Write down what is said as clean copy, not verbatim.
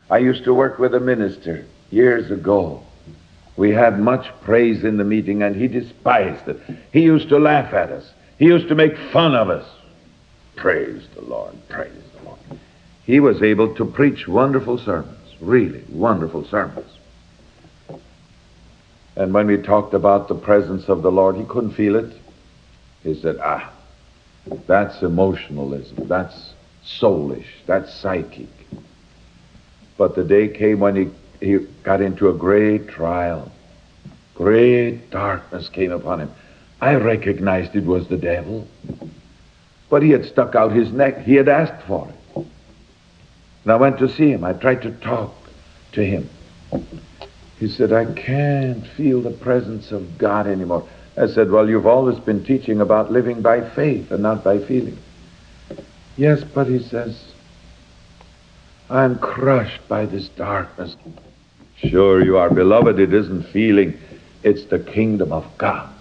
I used to work with a minister years ago. We had much praise in the meeting, and he despised it. He used to laugh at us. He used to make fun of us. Praise the Lord, praise the Lord. He was able to preach wonderful sermons, really wonderful sermons. And when we talked about the presence of the Lord, he couldn't feel it. He said, that's emotionalism, that's soulish, that's psychic. But the day came when he got into a great trial. Great darkness came upon him. I recognized it was the devil. But he had stuck out his neck. He had asked for it. And I went to see him. I tried to talk to him. He said, I can't feel the presence of God anymore. I said, well, you've always been teaching about living by faith and not by feeling. Yes, but he says, I'm crushed by this darkness. Sure you are, beloved. It isn't feeling. It's the kingdom of God.